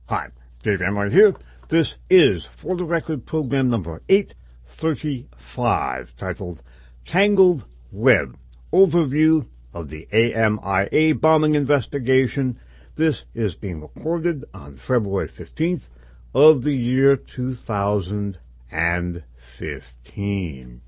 Hi, Dave Emmerich here. This is For the Record program number 835, titled Tangled Web, Overview of the AMIA Bombing Investigation. This is being recorded on February 15th of the year 2015.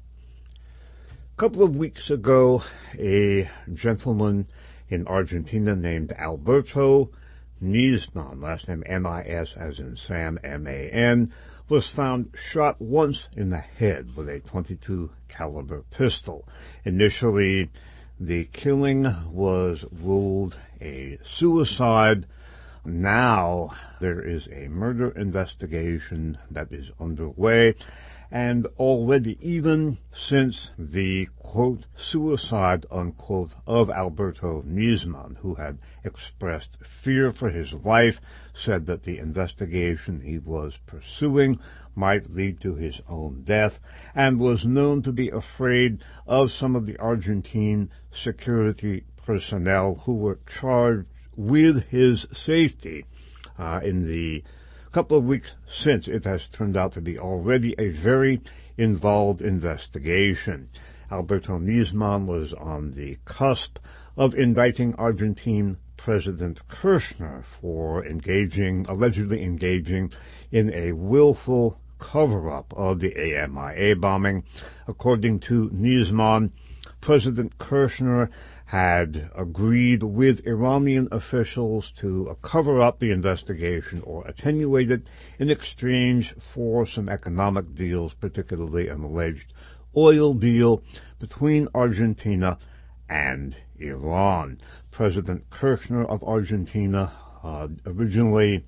A couple of weeks ago, a gentleman in Argentina named Alberto Nisman, last name M-I-S as in Sam, M-A-N, was found shot once in the head with a .22 caliber pistol. Initially, the killing was ruled a suicide. Now there is a murder investigation that is underway, and already, even since the, quote, suicide, unquote, of Alberto Nisman, who had expressed fear for his life, said that the investigation he was pursuing might lead to his own death, and was known to be afraid of some of the Argentine security personnel who were charged with his safety. In the couple of weeks since, it has turned out to be already a very involved investigation. Alberto Nisman was on the cusp of indicting Argentine President Kirchner for allegedly engaging in a willful cover-up of the AMIA bombing. According to Nisman, President Kirchner had agreed with Iranian officials to cover up the investigation or attenuate it in exchange for some economic deals, particularly an alleged oil deal between Argentina and Iran. President Kirchner of Argentina originally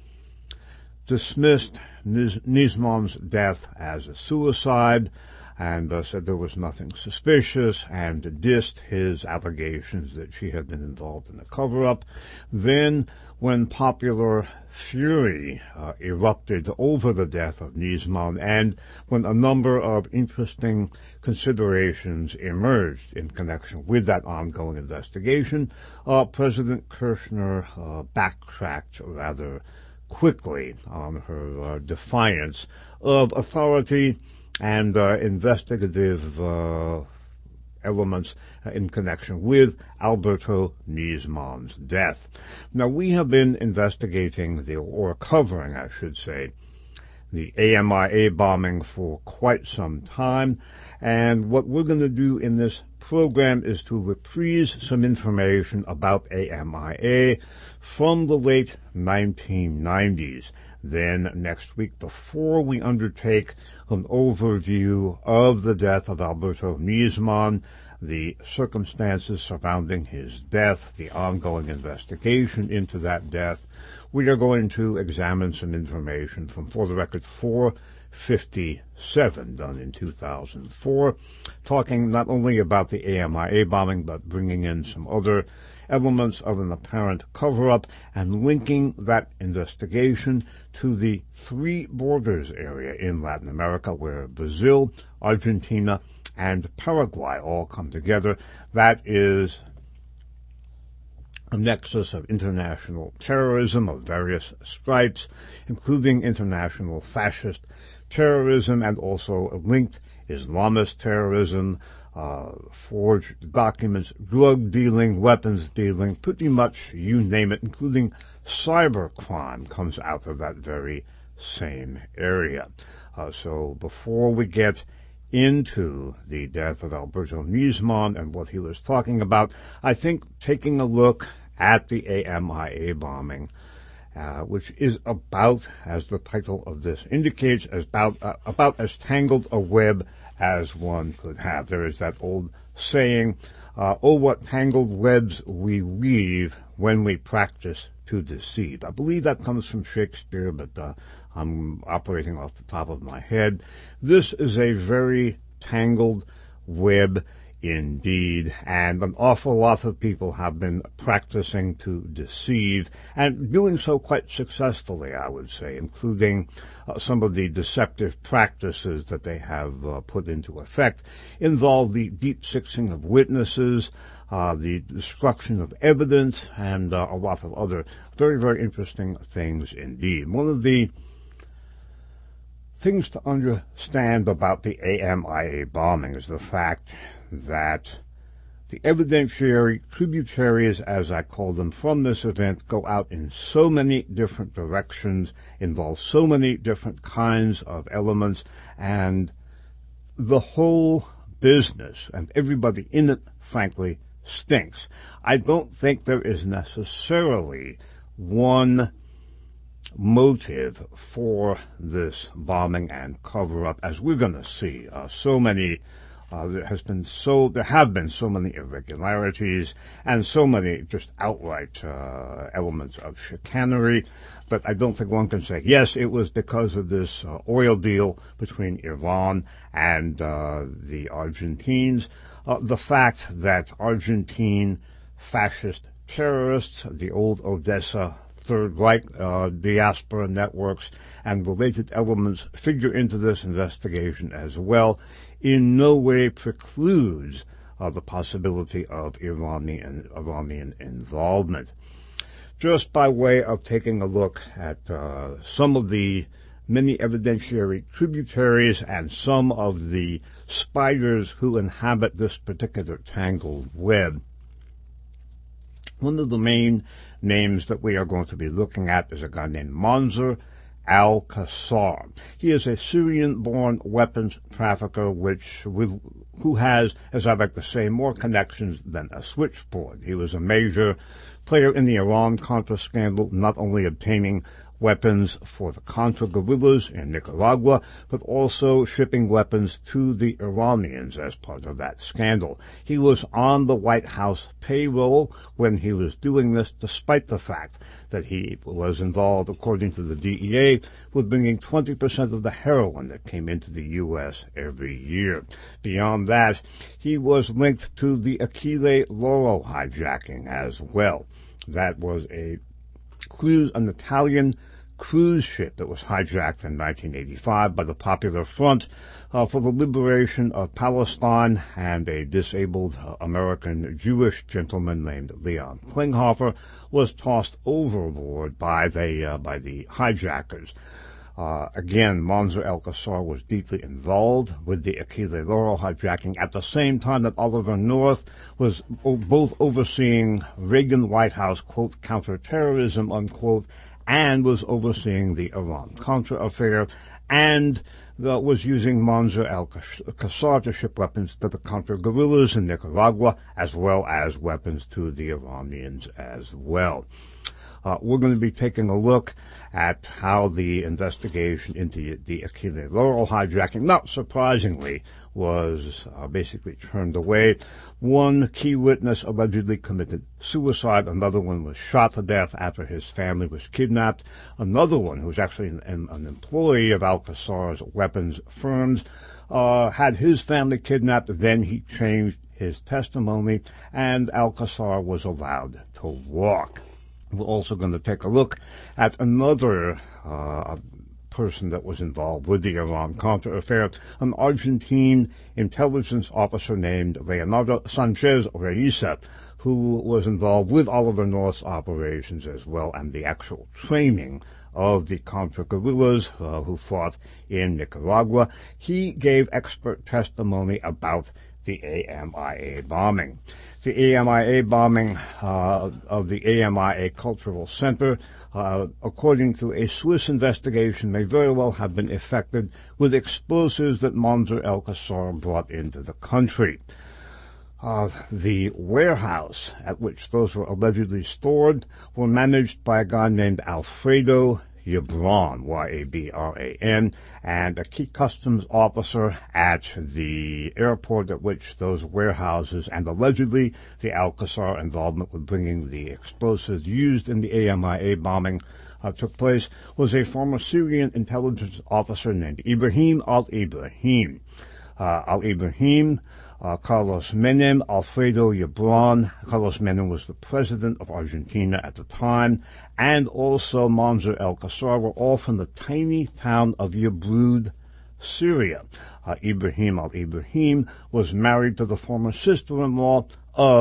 dismissed Nisman's death as a suicide, and said there was nothing suspicious, and dissed his allegations that she had been involved in a cover-up. Then, when popular fury erupted over the death of Nisman, and when a number of interesting considerations emerged in connection with that ongoing investigation, President Kirchner backtracked rather quickly on her defiance of authority and investigative elements in connection with Alberto Nisman's death. Now, we have been investigating covering, I should say, the AMIA bombing for quite some time, and what we're going to do in this program is to reprise some information about AMIA from the late 1990s. Then next week, before we undertake an overview of the death of Alberto Nisman, the circumstances surrounding his death, the ongoing investigation into that death, we are going to examine some information from For the Record 457, done in 2004, talking not only about the AMIA bombing, but bringing in some other elements of an apparent cover-up and linking that investigation to the Three Borders area in Latin America, where Brazil, Argentina, and Paraguay all come together. That is a nexus of international terrorism of various stripes, including international fascist terrorism and also linked Islamist terrorism, forged documents, drug dealing, weapons dealing, pretty much you name it, including cybercrime, comes out of that very same area. So before we get into the death of Alberto Nisman and what he was talking about, I think taking a look at the AMIA bombing, which is about, as the title of this indicates, about as tangled a web as one could have. There is that old saying, oh, what tangled webs we weave when we practice to deceive. I believe that comes from Shakespeare, but I'm operating off the top of my head. This is a very tangled web indeed, and an awful lot of people have been practicing to deceive, and doing so quite successfully, I would say, including some of the deceptive practices that they have put into effect involve the deep sixing of witnesses, the destruction of evidence, and a lot of other very, very interesting things indeed. One of the things to understand about the AMIA bombing is the fact that the evidentiary tributaries, as I call them, from this event go out in so many different directions, involve so many different kinds of elements, and the whole business and everybody in it, frankly, stinks. I don't think there is necessarily one motive for this bombing and cover-up, as we're going to see. There have been so many irregularities and so many just outright elements of chicanery. But I don't think one can say, yes, it was because of this oil deal between Iran and the Argentines. The fact that Argentine fascist terrorists, the old Odessa Third Reich diaspora networks and related elements figure into this investigation as well, in no way precludes the possibility of Iranian involvement. Just by way of taking a look at some of the many evidentiary tributaries and some of the spiders who inhabit this particular tangled web, one of the main names that we are going to be looking at is a guy named Mansour al-Qassar. He is a Syrian-born weapons trafficker who has, as I like to say, more connections than a switchboard. He was a major player in the Iran-Contra scandal, not only obtaining weapons for the Contra guerrillas in Nicaragua, but also shipping weapons to the Iranians as part of that scandal. He was on the White House payroll when he was doing this, despite the fact that he was involved, according to the DEA, with bringing 20% of the heroin that came into the U.S. every year. Beyond that, he was linked to the Achille Lauro hijacking as well. That was an Italian cruise ship that was hijacked in 1985 by the Popular Front for the liberation of Palestine, and a disabled American Jewish gentleman named Leon Klinghoffer was tossed overboard by the hijackers. Again, Mansour al-Qassar was deeply involved with the Achille Lauro hijacking at the same time that Oliver North was both overseeing Reagan White House, quote, counterterrorism, unquote, and was overseeing the Iran-Contra affair, and was using Mansour al-Qassar to ship weapons to the Contra guerrillas in Nicaragua, as well as weapons to the Iranians as well. We're going to be taking a look at how the investigation into the Achille Lauro hijacking, not surprisingly, was basically turned away. One key witness allegedly committed suicide. Another one was shot to death after his family was kidnapped. Another one, who was actually an employee of al-Qassar's weapons firms, had his family kidnapped. Then he changed his testimony, and al-Qassar was allowed to walk. We're also going to take a look at another person that was involved with the Iran-Contra affair, an Argentine intelligence officer named Leonardo Sanchez Reisa, who was involved with Oliver North's operations as well, and the actual training of the Contra guerrillas who fought in Nicaragua. He gave expert testimony about the AMIA bombing. The AMIA bombing of the AMIA Cultural Center, according to a Swiss investigation, may very well have been effected with explosives that Mansour al-Qassar brought into the country. The warehouse at which those were allegedly stored were managed by a guy named Alfredo Yabran, Y-A-B-R-A-N, and a key customs officer at the airport at which those warehouses and allegedly the al-Qassar involvement with bringing the explosives used in the AMIA bombing took place, was a former Syrian intelligence officer named Ibrahim al-Ibrahim. Carlos Menem, Alfredo Yabran. Carlos Menem was the president of Argentina at the time, and also Mansour al-Qassar were all from the tiny town of Yabrud, Syria. Ibrahim al-Ibrahim was married to the former sister-in-law of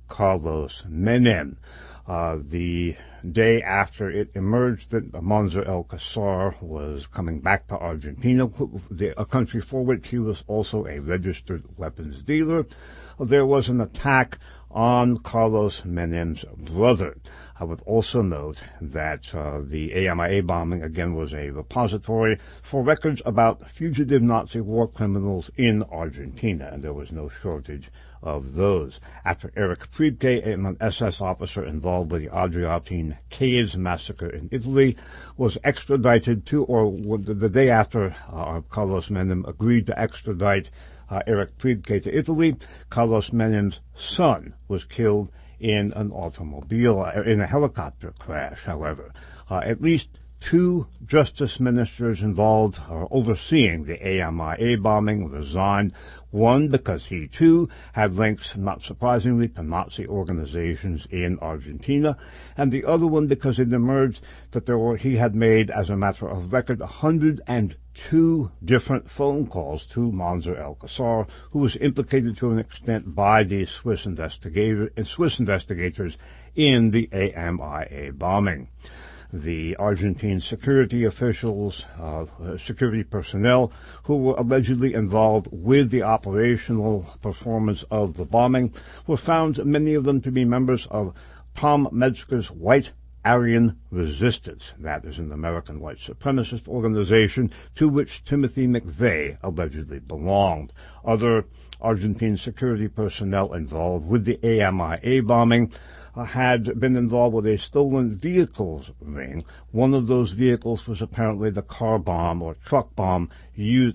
Carlos Menem. The day after it emerged that Monzer Alcazar was coming back to Argentina, a country for which he was also a registered weapons dealer, there was an attack on Carlos Menem's brother. I would also note that the AMIA bombing, again, was a repository for records about fugitive Nazi war criminals in Argentina, and there was no shortage of those. After Erich Priebke, an SS officer involved with the Adriatine Caves massacre in Italy, was extradited to, or the day after Carlos Menem agreed to extradite Erich Priebke to Italy, Carlos Menem's son was killed in an automobile, in a helicopter crash, however. At least two justice ministers involved overseeing the AMIA bombing resigned, one because he too had links, not surprisingly, to Nazi organizations in Argentina, and the other one because it emerged that he had made, as a matter of record, 102 different phone calls to Monzer Alcazar, who was implicated to an extent by the Swiss investigators in the AMIA bombing. The Argentine security officials, security personnel who were allegedly involved with the operational performance of the bombing were found, many of them, to be members of Tom Metzger's White Aryan Resistance. That is an American white supremacist organization to which Timothy McVeigh allegedly belonged. Other Argentine security personnel involved with the AMIA bombing had been involved with a stolen vehicles ring. One of those vehicles was apparently the car or truck used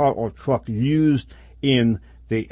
in the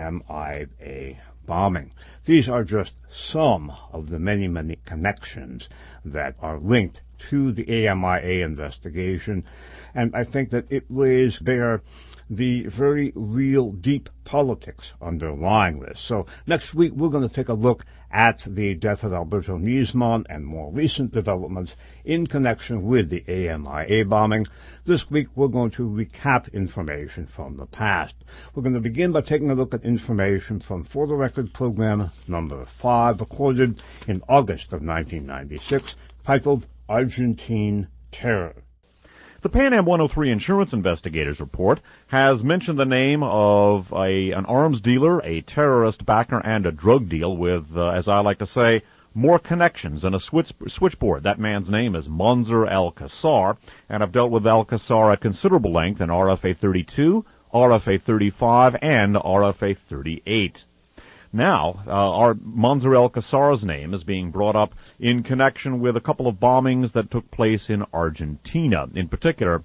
AMIA bombing. These are just some of the many, many connections that are linked to the AMIA investigation, and I think that it lays bare the very real deep politics underlying this. So next week we're going to take a look at the death of Alberto Nisman and more recent developments in connection with the AMIA bombing. This week we're going to recap information from the past. We're going to begin by taking a look at information from For the Record program number 5, recorded in August of 1996, titled Argentine Terror. The Pan Am 103 Insurance Investigators Report has mentioned the name of an arms dealer, a terrorist backer, and a drug deal with, as I like to say, more connections than a switchboard. That man's name is Monzer Alcazar, and I've dealt with Alcazar at considerable length in RFA 32, RFA 35, and RFA 38. Now, our Monzer Alcazar's name is being brought up in connection with a couple of bombings that took place in Argentina. In particular,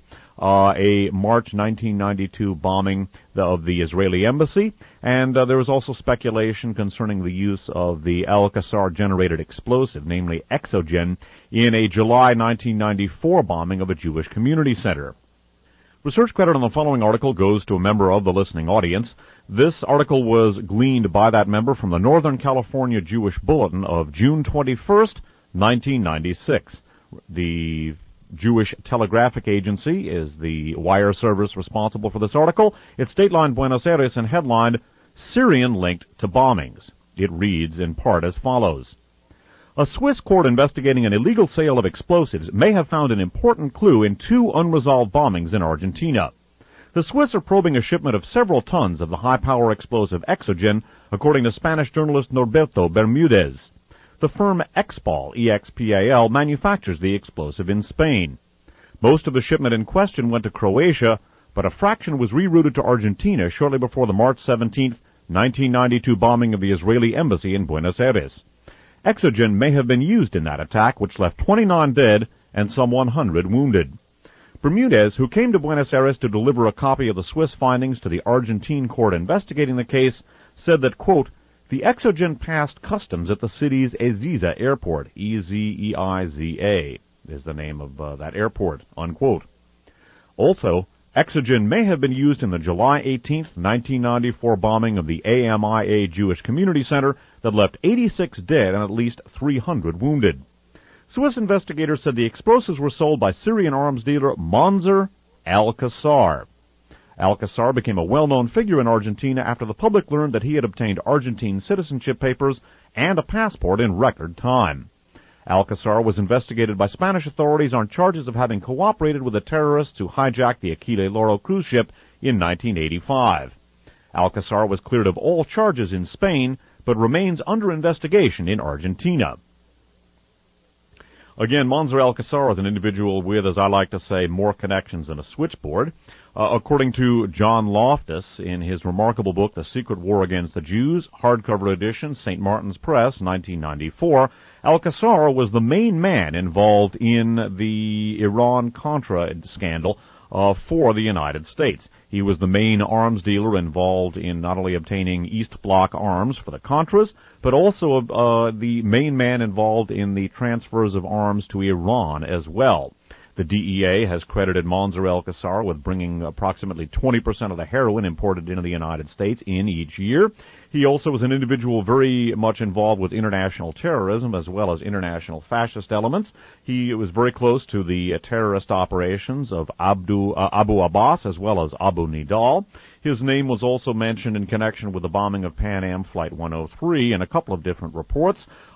a March 1992 bombing of the Israeli embassy, and there was also speculation concerning the use of the Alcazar-generated explosive, namely Exogen, in a July 1994 bombing of a Jewish community center. Research credit on the following article goes to a member of the listening audience. This article was gleaned by that member from the Northern California Jewish Bulletin of June 21st, 1996. The Jewish Telegraphic Agency is the wire service responsible for this article. It's dateline Buenos Aires and headlined, Syrian Linked to Bombings. It reads in part as follows. A Swiss court investigating an illegal sale of explosives may have found an important clue in two unresolved bombings in Argentina. The Swiss are probing a shipment of several tons of the high-power explosive Exogen, according to Spanish journalist Norberto Bermudez. The firm Expal, E-X-P-A-L, manufactures the explosive in Spain. Most of the shipment in question went to Croatia, but a fraction was rerouted to Argentina shortly before the March 17, 1992 bombing of the Israeli embassy in Buenos Aires. Exogen may have been used in that attack, which left 29 dead and some 100 wounded. Bermudez, who came to Buenos Aires to deliver a copy of the Swiss findings to the Argentine court investigating the case, said that, quote, the Exogen passed customs at the city's Ezeiza airport, E-Z-E-I-Z-A is the name of that airport, unquote. Also, Exogen may have been used in the July 18, 1994 bombing of the AMIA Jewish Community Center that left 86 dead and at least 300 wounded. Swiss investigators said the explosives were sold by Syrian arms dealer Monzer Alcazar. Alcazar became a well-known figure in Argentina after the public learned that he had obtained Argentine citizenship papers and a passport in record time. Alcazar was investigated by Spanish authorities on charges of having cooperated with the terrorists who hijacked the Aquile Loro cruise ship in 1985. Alcazar was cleared of all charges in Spain, but remains under investigation in Argentina. Again, Monser Alcazar is an individual with, as I like to say, more connections than a switchboard. According to John Loftus, in his remarkable book, The Secret War Against the Jews, hardcover edition, St. Martin's Press, 1994, Alcazar was the main man involved in the Iran-Contra scandal for the United States. He was the main arms dealer involved in not only obtaining East Bloc arms for the Contras, but also the main man involved in the transfers of arms to Iran as well. The DEA has credited Monser Alcazar with bringing approximately 20% of the heroin imported into the United States in each year. He also was an individual very much involved with international terrorism as well as international fascist elements. He was very close to the terrorist operations of Abu Abbas as well as Abu Nidal. His name was also mentioned in connection with the bombing of Pan Am Flight 103 in a couple of different reports.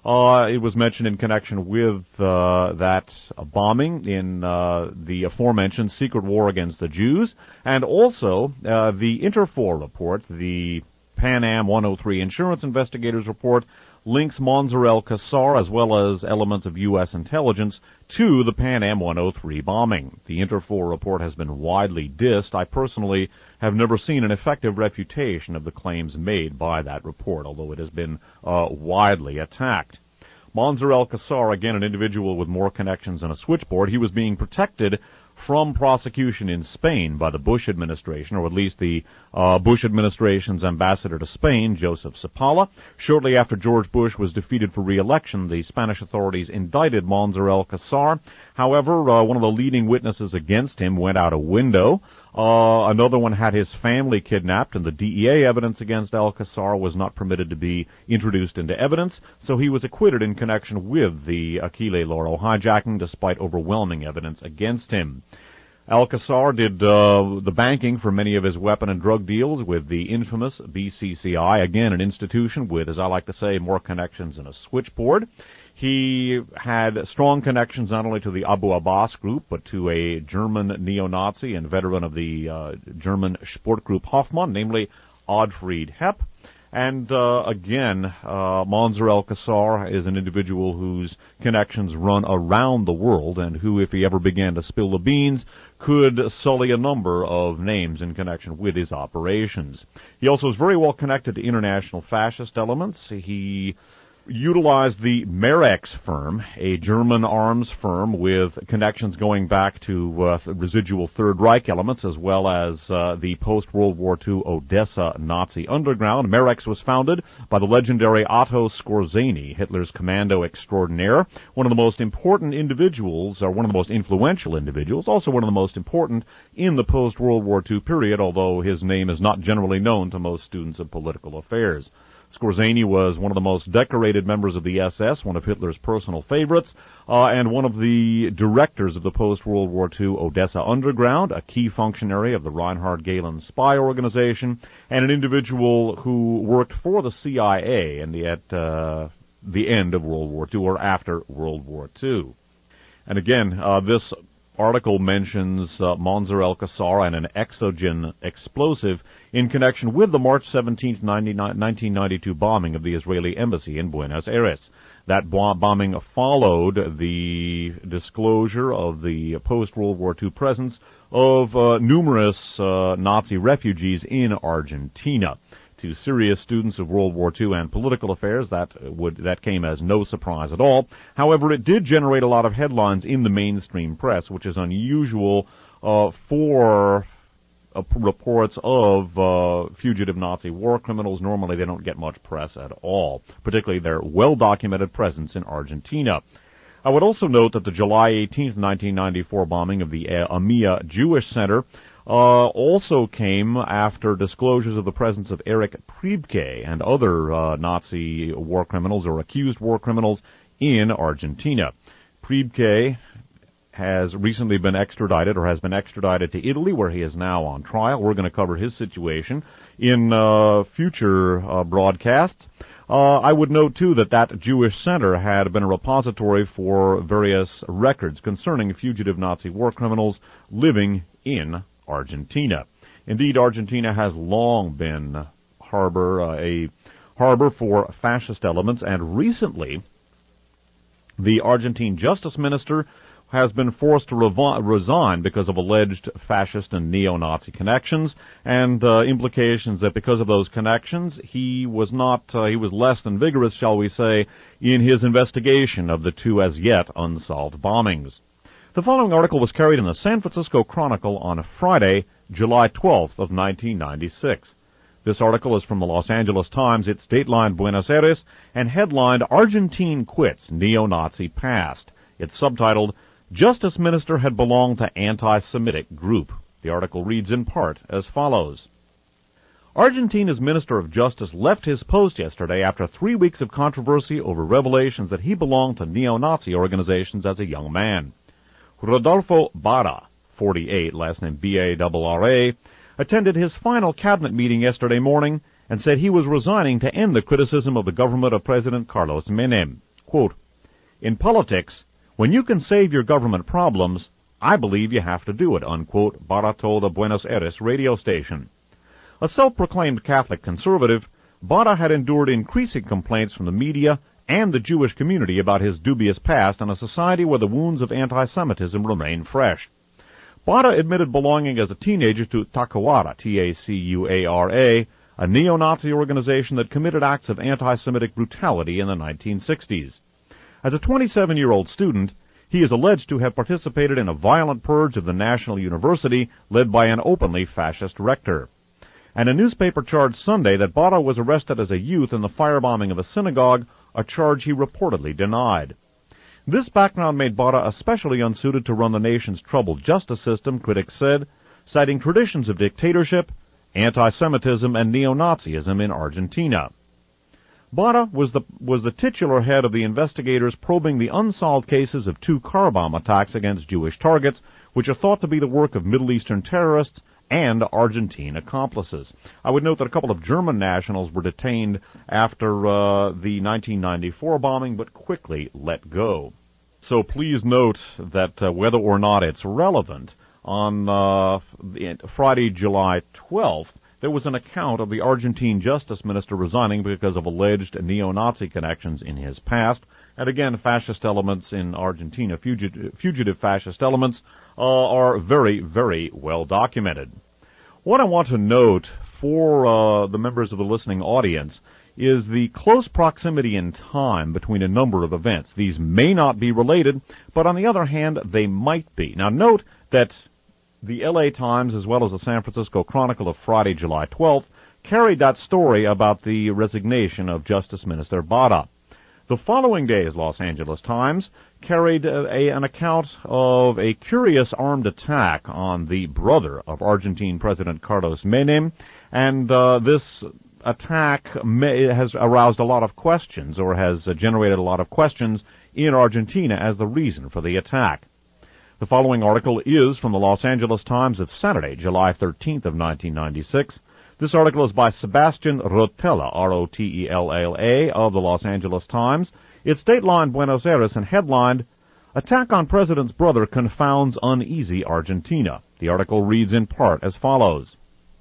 It was mentioned in connection with that bombing in the aforementioned Secret War Against the Jews, and also the Interfor report, the Pan Am 103 Insurance Investigators report, links Monser Alcazar as well as elements of U.S. intelligence to the Pan Am 103 bombing. The Interfor report has been widely dissed. I personally have never seen an effective refutation of the claims made by that report, although it has been widely attacked. Monser Alcazar, again, an individual with more connections than a switchboard. He was being protected from prosecution in Spain by the Bush administration, or at least the Bush administration's ambassador to Spain, Joseph Zapala. Shortly after George Bush was defeated for re-election, the Spanish authorities indicted Monser Alcazar. However, one of the leading witnesses against him went out a window. Another one had his family kidnapped, and the DEA evidence against Alcazar was not permitted to be introduced into evidence, so he was acquitted in connection with the Aquile Loro hijacking, despite overwhelming evidence against him. Alcazar did the banking for many of his weapon and drug deals with the infamous BCCI, again an institution with, as I like to say, more connections than a switchboard. He had strong connections not only to the Abu Abbas group, but to a German neo-Nazi and veteran of the German Sport group Hoffmann, namely Ottfried Hepp. And again, Monser Alcazar is an individual whose connections run around the world and who, if he ever began to spill the beans, could sully a number of names in connection with his operations. He also is very well connected to international fascist elements. He utilized the Merex firm, a German arms firm with connections going back to residual Third Reich elements, as well as the post-World War II Odessa Nazi underground. Merex was founded by the legendary Otto Skorzeny, Hitler's commando extraordinaire, one of the most important individuals, or one of the most influential individuals, also one of the most important in the post-World War II period, although his name is not generally known to most students of political affairs. Skorzeny was one of the most decorated members of the SS, one of Hitler's personal favorites, and one of the directors of the post-World War II Odessa Underground, a key functionary of the Reinhard Gehlen spy organization, and an individual who worked for the CIA at the end of World War II or after World War II. And again, this article mentions Monser Alcazar and an exogen explosive in connection with the March 17, 1992 bombing of the Israeli embassy in Buenos Aires. That bombing followed the disclosure of the post-World War II presence of numerous Nazi refugees in Argentina. To serious students of World War II and political affairs, that came as no surprise at all. However, it did generate a lot of headlines in the mainstream press, which is unusual for reports of fugitive Nazi war criminals. Normally, they don't get much press at all, particularly their well-documented presence in Argentina. I would also note that the July 18, 1994 bombing of the AMIA Jewish Center also came after disclosures of the presence of Erich Priebke and other Nazi war criminals or accused war criminals in Argentina. Priebke has recently been extradited or has been extradited to Italy, where he is now on trial. We're going to cover his situation in future broadcasts. I would note, too, that Jewish center had been a repository for various records concerning fugitive Nazi war criminals living in Argentina. Indeed, Argentina has long been a harbor for fascist elements, and recently the Argentine justice minister has been forced to resign because of alleged fascist and neo-Nazi connections, and implications that because of those connections, he was less than vigorous, shall we say, in his investigation of the two as yet unsolved bombings. The following article was carried in the San Francisco Chronicle on Friday, July 12th of 1996. This article is from the Los Angeles Times. It's dateline Buenos Aires and headlined "Argentine Quits Neo-Nazi Past." It's subtitled "Justice Minister Had Belonged to Anti-Semitic Group." The article reads in part as follows. Argentina's Minister of Justice left his post yesterday after 3 weeks of controversy over revelations that he belonged to neo-Nazi organizations as a young man. Rodolfo Bara, 48, last name B-A-R-R-A, attended his final cabinet meeting yesterday morning and said he was resigning to end the criticism of the government of President Carlos Menem. Quote, "In politics, when you can save your government problems, I believe you have to do it," unquote, Bara told a Buenos Aires radio station. A self-proclaimed Catholic conservative, Bara had endured increasing complaints from the media and the Jewish community about his dubious past in a society where the wounds of anti-Semitism remain fresh. Bara admitted belonging as a teenager to Tacuara, T-A-C-U-A-R-A, a neo-Nazi organization that committed acts of anti-Semitic brutality in the 1960s. As a 27-year-old student, he is alleged to have participated in a violent purge of the National University led by an openly fascist rector. And a newspaper charged Sunday that Bara was arrested as a youth in the firebombing of a synagogue, a charge he reportedly denied. This background made Bara especially unsuited to run the nation's troubled justice system, critics said, citing traditions of dictatorship, anti-Semitism, and neo-Nazism in Argentina. Bara was the titular head of the investigators probing the unsolved cases of 2 car bomb attacks against Jewish targets, which are thought to be the work of Middle Eastern terrorists and Argentine accomplices. I would note that a couple of German nationals were detained after the 1994 bombing, but quickly let go. So please note that whether or not it's relevant, on Friday, July 12th, there was an account of the Argentine justice minister resigning because of alleged neo-Nazi connections in his past. And again, fascist elements in Argentina, fugitive fascist elements, are very, very well documented. What I want to note for the members of the listening audience is the close proximity in time between a number of events. These may not be related, but on the other hand, they might be. Now note that the L.A. Times, as well as the San Francisco Chronicle of Friday, July 12th, carried that story about the resignation of Justice Minister Bara. The following day's Los Angeles Times carried an account of a curious armed attack on the brother of Argentine President Carlos Menem, and this attack has aroused a lot of questions, or has generated a lot of questions in Argentina as the reason for the attack. The following article is from the Los Angeles Times of Saturday, July 13th of 1996. This article is by Sebastian Rotella, R-O-T-E-L-L-A, of the Los Angeles Times. It's dateline Buenos Aires and headlined, "Attack on President's Brother Confounds Uneasy Argentina." The article reads in part as follows.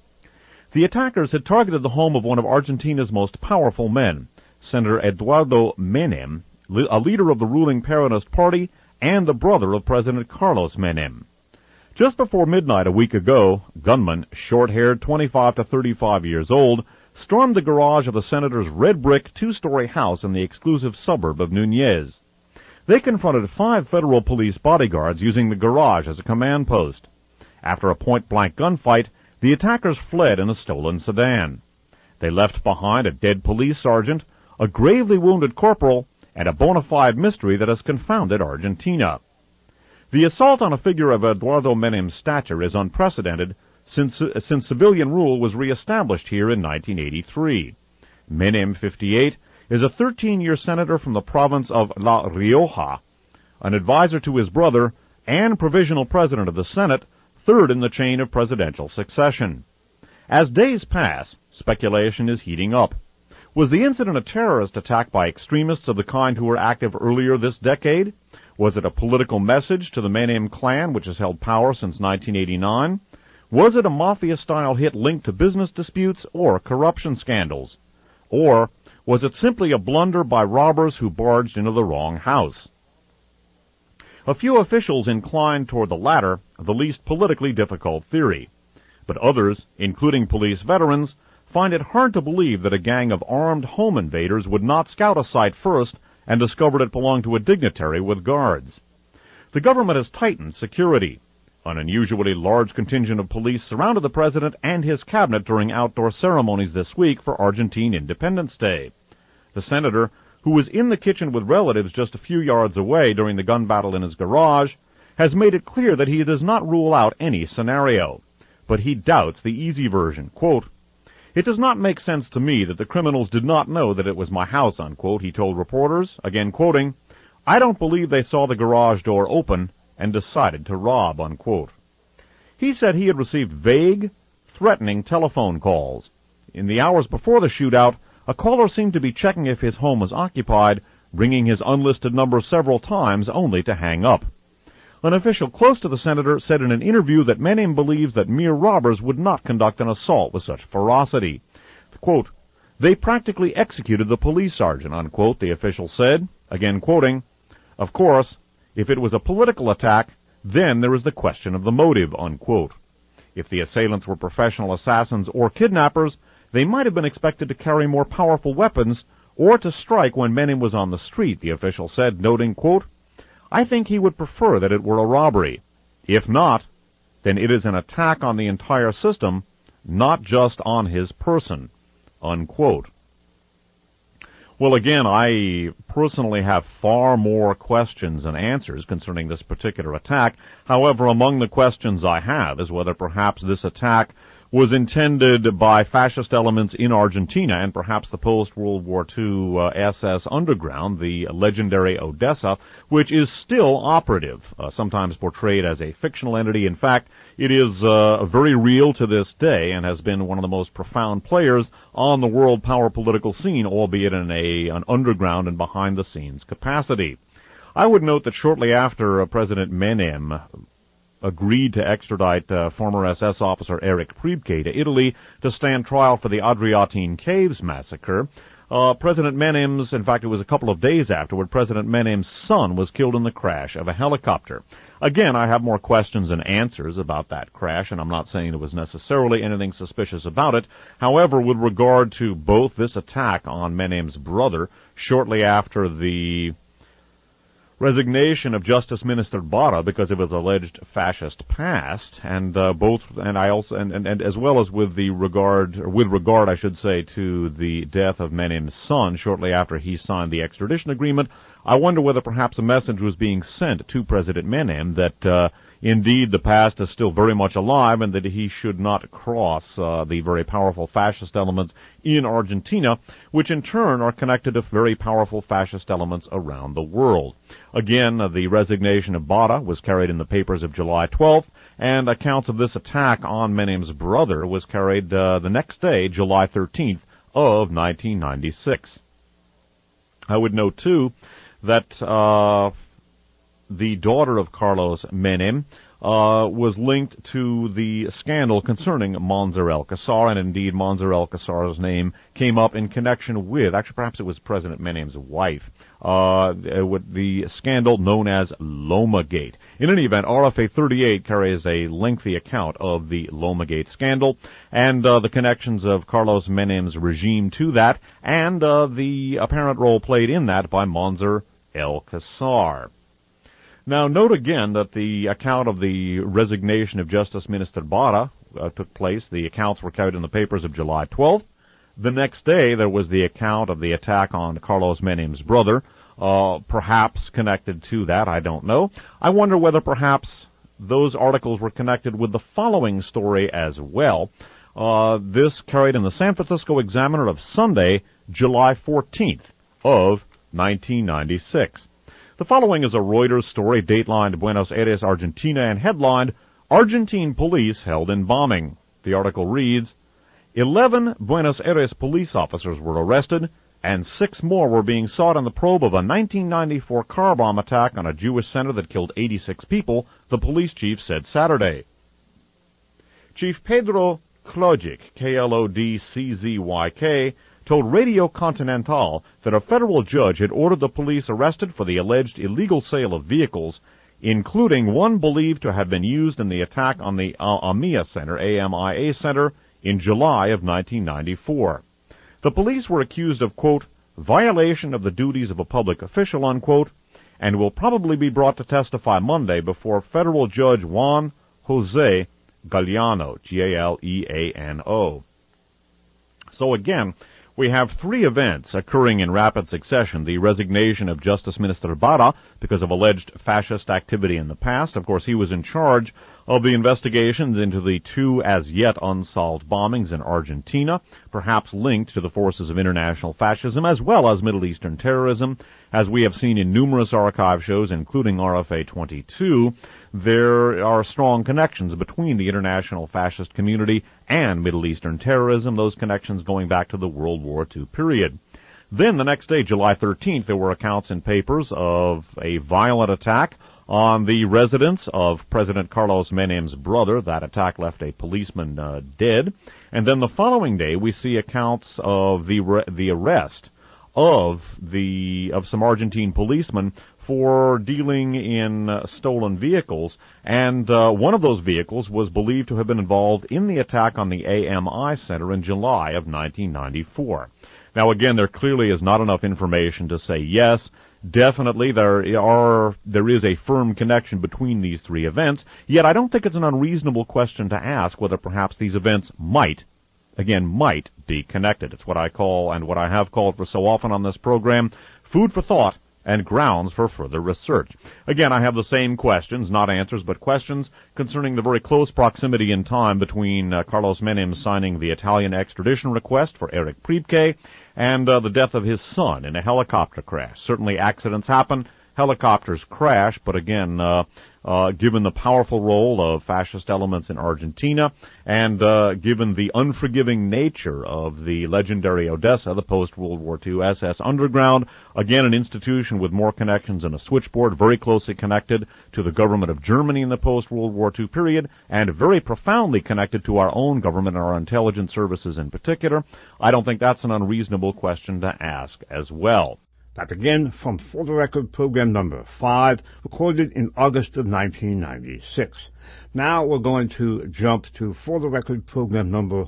The attackers had targeted the home of one of Argentina's most powerful men, Senator Eduardo Menem, a leader of the ruling Peronist Party and the brother of President Carlos Menem. Just before midnight a week ago, gunmen, short-haired, 25 to 35 years old, stormed the garage of the senator's red-brick two-story house in the exclusive suburb of Núñez. They confronted 5 federal police bodyguards using the garage as a command post. After a point-blank gunfight, the attackers fled in a stolen sedan. They left behind a dead police sergeant, a gravely wounded corporal, and a bona fide mystery that has confounded Argentina. The assault on a figure of Eduardo Menem's stature is unprecedented since civilian rule was reestablished here in 1983. Menem, 58, is a 13-year senator from the province of La Rioja, an advisor to his brother, and provisional president of the Senate, third in the chain of presidential succession. As days pass, speculation is heating up. Was the incident a terrorist attack by extremists of the kind who were active earlier this decade? Was it a political message to the Menem clan, which has held power since 1989? Was it a mafia-style hit linked to business disputes or corruption scandals? Or was it simply a blunder by robbers who barged into the wrong house? A few officials inclined toward the latter, the least politically difficult theory. But others, including police veterans, find it hard to believe that a gang of armed home invaders would not scout a site first and discovered it belonged to a dignitary with guards. The government has tightened security. An unusually large contingent of police surrounded the president and his cabinet during outdoor ceremonies this week for Argentine Independence Day. The senator, who was in the kitchen with relatives just a few yards away during the gun battle in his garage, has made it clear that he does not rule out any scenario. But he doubts the easy version. Quote, "It does not make sense to me that the criminals did not know that it was my house," unquote, he told reporters, again quoting, "I don't believe they saw the garage door open and decided to rob," unquote. He said he had received vague, threatening telephone calls. In the hours before the shootout, a caller seemed to be checking if his home was occupied, ringing his unlisted number several times only to hang up. An official close to the senator said in an interview that Menem believes that mere robbers would not conduct an assault with such ferocity. Quote, "They practically executed the police sergeant," unquote, the official said, again quoting, "Of course, if it was a political attack, then there is the question of the motive," unquote. If the assailants were professional assassins or kidnappers, they might have been expected to carry more powerful weapons or to strike when Menem was on the street, the official said, noting, quote, "I think he would prefer that it were a robbery. If not, then it is an attack on the entire system, not just on his person," unquote. Well, again, I personally have far more questions than answers concerning this particular attack. However, among the questions I have is whether perhaps this attack was intended by fascist elements in Argentina and perhaps the post-World War II SS underground, the legendary Odessa, which is still operative, sometimes portrayed as a fictional entity. In fact, it is very real to this day and has been one of the most profound players on the world power political scene, albeit in an underground and behind-the-scenes capacity. I would note that shortly after President Menem agreed to extradite former SS officer Erich Priebke to Italy to stand trial for the Adriatine Caves massacre, President Menem's, in fact it was a couple of days afterward, President Menem's son was killed in the crash of a helicopter. Again, I have more questions than answers about that crash, and I'm not saying there was necessarily anything suspicious about it. However, with regard to both this attack on Menem's brother, shortly after the resignation of Justice Minister Barra because of his alleged fascist past, and as well as with regard, I should say, to the death of Menem's son shortly after he signed the extradition agreement, I wonder whether perhaps a message was being sent to President Menem that indeed the past is still very much alive and that he should not cross the very powerful fascist elements in Argentina, which in turn are connected to very powerful fascist elements around the world. Again, the resignation of Barra was carried in the papers of July 12th, and accounts of this attack on Menem's brother was carried the next day, July 13th of 1996. I would note, too, that the daughter of Carlos Menem was linked to the scandal concerning Monzer Alcazar, and indeed Monzer Alcazar's name came up in connection with, actually perhaps it was President Menem's wife, with the scandal known as Lomagate. In any event, RFA 38 carries a lengthy account of the Lomagate scandal and the connections of Carlos Menem's regime to that, and the apparent role played in that by Monzer Alcazar. Now, note again that the account of the resignation of Justice Minister Barra took place. The accounts were carried in the papers of July 12th. The next day, there was the account of the attack on Carlos Menem's brother, perhaps connected to that, I don't know. I wonder whether perhaps those articles were connected with the following story as well. This carried in the San Francisco Examiner of Sunday, July 14th of 1996. The following is a Reuters story, datelined Buenos Aires, Argentina, and headlined, "Argentine Police Held in Bombing." The article reads, 11 Buenos Aires police officers were arrested, and 6 more were being sought in the probe of a 1994 car bomb attack on a Jewish center that killed 86 people, the police chief said Saturday. Chief Pedro Klodzik, Klodczyk, told Radio Continental that a federal judge had ordered the police arrested for the alleged illegal sale of vehicles, including one believed to have been used in the attack on the AMIA Center, AMIA Center, in July of 1994. The police were accused of, quote, violation of the duties of a public official, unquote, and will probably be brought to testify Monday before federal judge Juan Jose Galeano, Galeano. So again, we have 3 events occurring in rapid succession. The resignation of Justice Minister Barra because of alleged fascist activity in the past. Of course, he was in charge of the investigations into the 2 as-yet unsolved bombings in Argentina, perhaps linked to the forces of international fascism as well as Middle Eastern terrorism. As we have seen in numerous archive shows, including RFA 22, there are strong connections between the international fascist community and Middle Eastern terrorism, those connections going back to the World War II period. Then the next day, July 13th, there were accounts in papers of a violent attack on the residence of President Carlos Menem's brother. That attack left a policeman dead. And then the following day, we see accounts of the arrest of some Argentine policemen for dealing in stolen vehicles, and one of those vehicles was believed to have been involved in the attack on the AMI Center in July of 1994. Now again, there clearly is not enough information to say yes, definitely there is a firm connection between these 3 events, yet I don't think it's an unreasonable question to ask whether perhaps these events might be connected. It's what I call, and what I have called for so often on this program, food for thought and grounds for further research. Again, I have the same questions, not answers, but questions concerning the very close proximity in time between Carlos Menem signing the Italian extradition request for Eric Priebke and the death of his son in a helicopter crash. Certainly accidents happen, helicopters crash, but again, given the powerful role of fascist elements in Argentina and given the unforgiving nature of the legendary Odessa, the post-World War II SS underground, again an institution with more connections than a switchboard, very closely connected to the government of Germany in the post-World War II period, and very profoundly connected to our own government and our intelligence services in particular, I don't think that's an unreasonable question to ask as well. That again from For the Record program number 5, recorded in August of 1996. Now we're going to jump to For the Record program number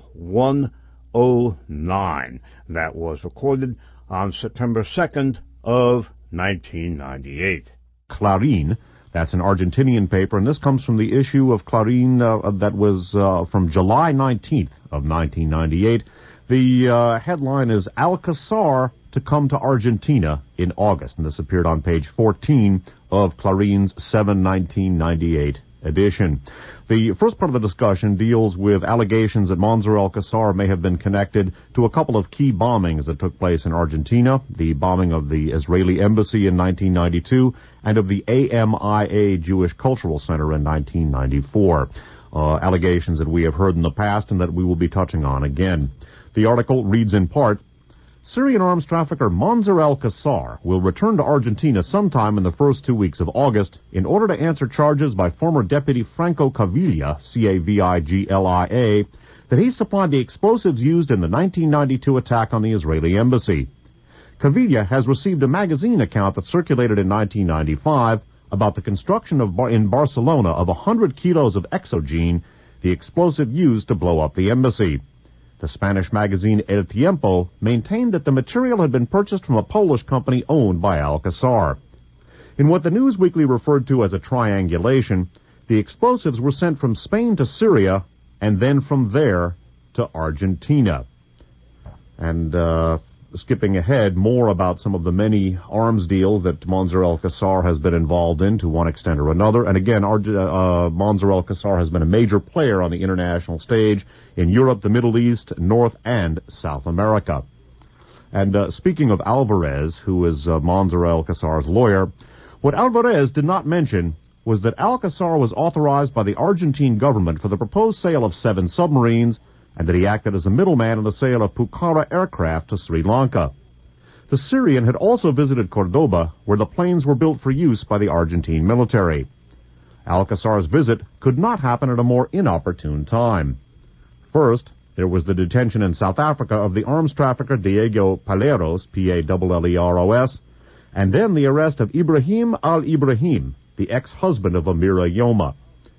109. That was recorded on September 2nd of 1998. Clarín, that's an Argentinian paper, and this comes from the issue of Clarín that was from July 19th of 1998. The headline is Alcazar to come to Argentina in August, and this appeared on page 14 of Clarin's 7/1998 edition. The first part of the discussion deals with allegations that Mansour Alcazar may have been connected to a couple of key bombings that took place in Argentina, the bombing of the Israeli embassy in 1992 and of the AMIA Jewish Cultural Center in 1994. Allegations that we have heard in the past and that we will be touching on again. The article reads in part, Syrian arms trafficker Mansour Alcazar will return to Argentina sometime in the first 2 weeks of August in order to answer charges by former Deputy Franco Caviglia, C-A-V-I-G-L-I-A, that he supplied the explosives used in the 1992 attack on the Israeli embassy. Caviglia has received a magazine account that circulated in 1995 about the construction in Barcelona of 100 kilos of exogene, the explosive used to blow up the embassy. The Spanish magazine El Tiempo maintained that the material had been purchased from a Polish company owned by Alcazar. In what the News Weekly referred to as a triangulation, the explosives were sent from Spain to Syria and then from there to Argentina. And skipping ahead, more about some of the many arms deals that Mansour Alcazar has been involved in to one extent or another. And again, Mansour Alcazar has been a major player on the international stage in Europe, the Middle East, North and South America. And speaking of Alvarez, who is Mansour Alcazar's lawyer, what Alvarez did not mention was that Alcazar was authorized by the Argentine government for the proposed sale of 7 submarines, and that he acted as a middleman in the sale of Pucara aircraft to Sri Lanka. The Syrian had also visited Cordoba, where the planes were built for use by the Argentine military. Alcazar's visit could not happen at a more inopportune time. First, there was the detention in South Africa of the arms trafficker Diego Palleros, Palleros, and then the arrest of Ibrahim al-Ibrahim, the ex-husband of Amira Yoma.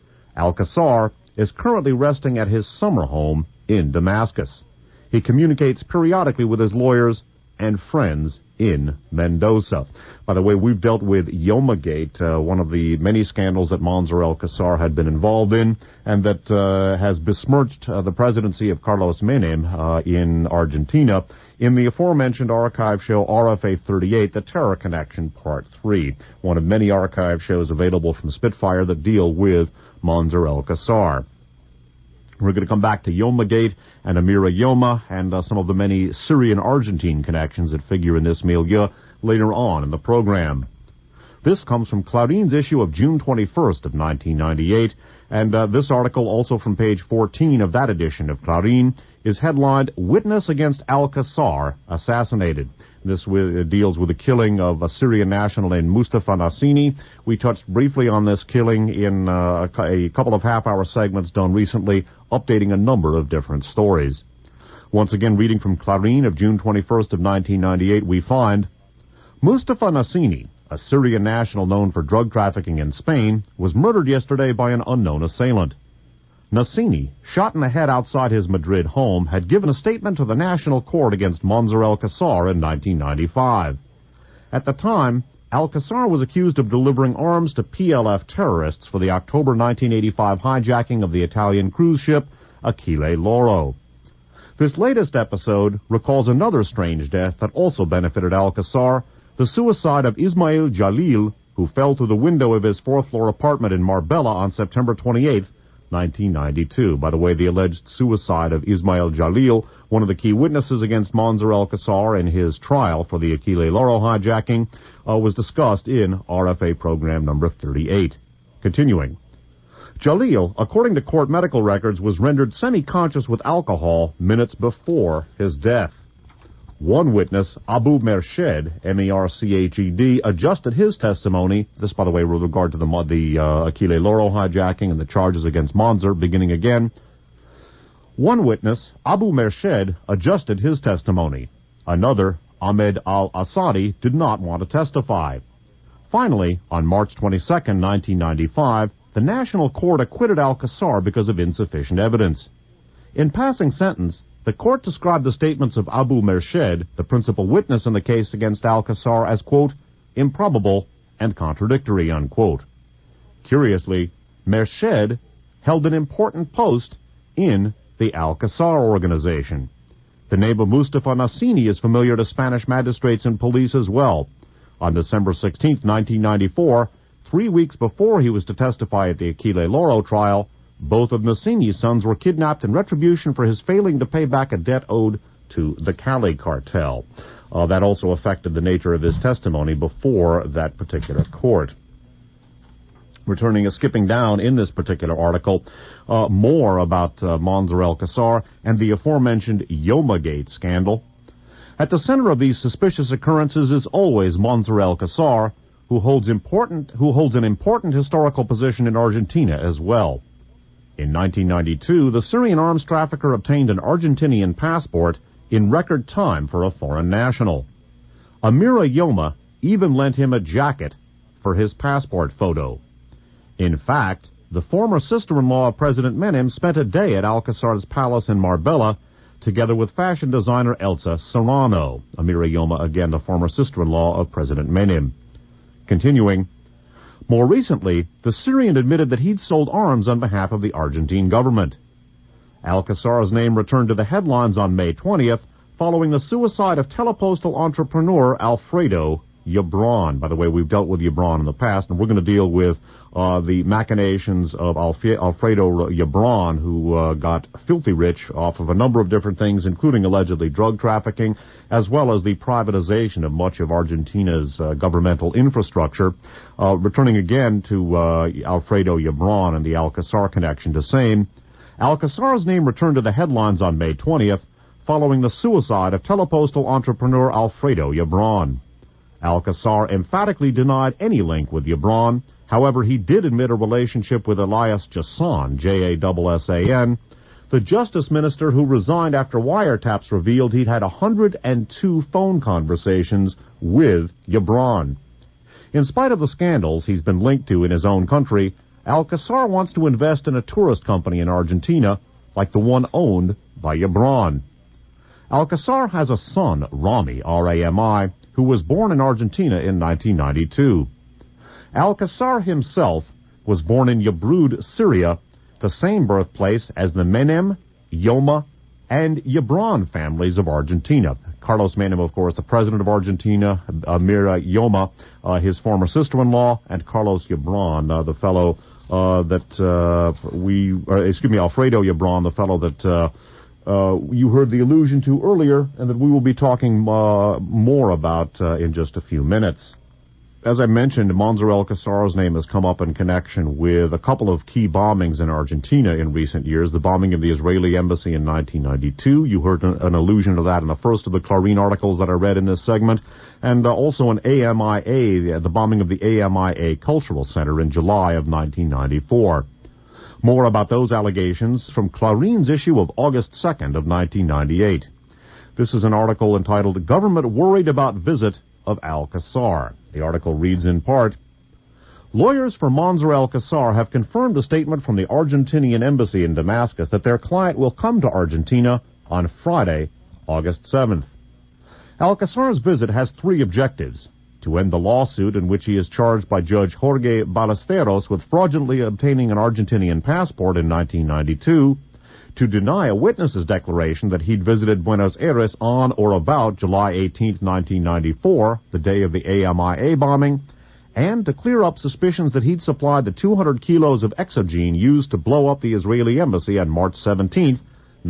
Alcazar is currently resting at his summer home in Damascus. He communicates periodically with his lawyers and friends in Mendoza. By the way, we've dealt with Yomagate, one of the many scandals that Mansour Alcazar had been involved in, and that has besmirched the presidency of Carlos Menem in Argentina, in the aforementioned archive show RFA 38, The Terror Connection Part 3, one of many archive shows available from Spitfire that deal with Mansour Alcazar. We're going to come back to Yomagate and Amira Yoma and some of the many Syrian-Argentine connections that figure in this milieu later on in the program. This comes from Clarin's issue of June 21st of 1998, and this article, also from page 14 of that edition of Clarin, is headlined, Witness Against Alcazar Assassinated. This deals with the killing of a Syrian national named Mustafa Nassini. We touched briefly on this killing in a couple of half-hour segments done recently, updating a number of different stories. Once again, reading from Clarin of June 21st of 1998, we find, Mustafa Nassini, a Syrian national known for drug trafficking in Spain, was murdered yesterday by an unknown assailant. Nassini, shot in the head outside his Madrid home, had given a statement to the National Court against Mansour Alcazar in 1995. At the time, Alcazar was accused of delivering arms to PLF terrorists for the October 1985 hijacking of the Italian cruise ship Achille Lauro. This latest episode recalls another strange death that also benefited Alcazar, the suicide of Ismail Jalil, who fell through the window of his fourth-floor apartment in Marbella on September 28, 1992. By the way, the alleged suicide of Ismail Jalil, one of the key witnesses against Mansour Alcazar in his trial for the Achille Lauro hijacking, was discussed in RFA program number 38. Continuing. Jalil, according to court medical records, was rendered semi-conscious with alcohol minutes before his death. One witness, Abu Merched, M-E-R-C-H-E-D, adjusted his testimony, this, by the way, with regard to the Achille Lauro hijacking and the charges against Mansour, beginning again. One witness, Abu Merched, adjusted his testimony. Another, Ahmed al-Asadi, did not want to testify. Finally, on March 22, 1995, the National Court acquitted Alcazar because of insufficient evidence. In passing sentence, the court described the statements of Abu Merched, the principal witness in the case against Alcazar, as, quote, improbable and contradictory, unquote. Curiously, Merched held an important post in the Alcazar organization. The name of Mustafa Nassini is familiar to Spanish magistrates and police as well. On December 16, 1994, 3 weeks before he was to testify at the Achille Lauro trial, both of Nassini's sons were kidnapped in retribution for his failing to pay back a debt owed to the Cali cartel. That also affected the nature of his testimony before that particular court. Skipping down in this particular article, more about Mansour Alcazar and the aforementioned Yomagate scandal. At the center of these suspicious occurrences is always Mansour Alcazar, who holds an important historical position in Argentina as well. In 1992, the Syrian arms trafficker obtained an Argentinian passport in record time for a foreign national. Amira Yoma even lent him a jacket for his passport photo. In fact, the former sister-in-law of President Menem spent a day at Alcazar's palace in Marbella together with fashion designer Elsa Serrano. Amira Yoma, again, the former sister-in-law of President Menem. Continuing, more recently, the Syrian admitted that he'd sold arms on behalf of the Argentine government. Alcazar's name returned to the headlines on May 20th, following the suicide of telepostal entrepreneur Alfredo Yabron. By the way, we've dealt with Yabron in the past, and we're going to deal with the machinations of Alfredo Yabron, who got filthy rich off of a number of different things, including allegedly drug trafficking, as well as the privatization of much of Argentina's governmental infrastructure. Returning again to Alfredo Yabron and the Alcazar connection, to same, Alcazar's name returned to the headlines on May 20th, following the suicide of telepostal entrepreneur Alfredo Yabron. Alcazar emphatically denied any link with Yabron. However, he did admit a relationship with Elias Jassan, Jassan, the justice minister who resigned after wiretaps revealed he'd had 102 phone conversations with Yabron. In spite of the scandals he's been linked to in his own country, Alcazar wants to invest in a tourist company in Argentina, like the one owned by Yabron. Alcazar has a son, Rami, R-A-M-I, who was born in Argentina in 1992. Alcazar himself was born in Yabrud, Syria, the same birthplace as the Menem, Yoma, and Yabron families of Argentina. Carlos Menem, of course, the president of Argentina, Mira Yoma, his former sister-in-law, and Carlos Yabron, the fellow Alfredo Yabron, the fellow that you heard the allusion to earlier, and that we will be talking more about in just a few minutes. As I mentioned, Mansour Alcazar's name has come up in connection with a couple of key bombings in Argentina in recent years. The bombing of the Israeli embassy in 1992. You heard an allusion to that in the first of the Clarín articles that I read in this segment. And also an AMIA, the bombing of the AMIA Cultural Center in July of 1994. More about those allegations from Clarin's issue of August 2nd of 1998. This is an article entitled, "Government Worried About Visit of Alcazar." The article reads in part, "Lawyers for Mansour Alcazar have confirmed a statement from the Argentinian embassy in Damascus that their client will come to Argentina on Friday, August 7th. Alcazar's visit has three objectives: to end the lawsuit in which he is charged by Judge Jorge Ballesteros with fraudulently obtaining an Argentinian passport in 1992, to deny a witness's declaration that he'd visited Buenos Aires on or about July 18, 1994, the day of the AMIA bombing, and to clear up suspicions that he'd supplied the 200 kilos of exogene used to blow up the Israeli embassy on March 17,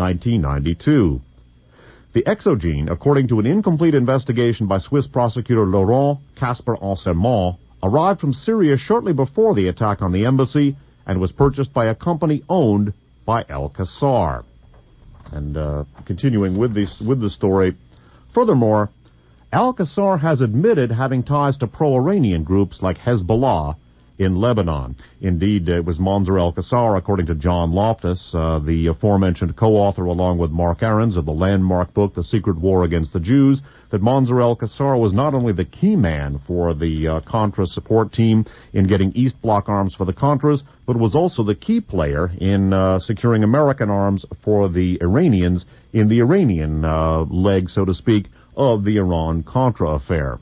1992. The exogene, according to an incomplete investigation by Swiss prosecutor Laurent Kasper-Ansermont, arrived from Syria shortly before the attack on the embassy and was purchased by a company owned by Alcazar." And continuing with the story, furthermore, Alcazar has admitted having ties to pro-Iranian groups like Hezbollah in Lebanon. Indeed, it was Mansour Alcazar, according to John Loftus, the aforementioned co-author along with Mark Ahrens of the landmark book, The Secret War Against the Jews, that Mansour Alcazar was not only the key man for the Contra support team in getting East Bloc arms for the Contras, but was also the key player in securing American arms for the Iranians in the Iranian leg, so to speak, of the Iran-Contra affair.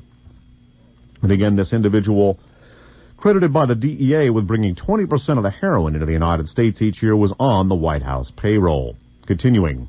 And again, this individual, credited by the DEA with bringing 20% of the heroin into the United States each year, was on the White House payroll. Continuing,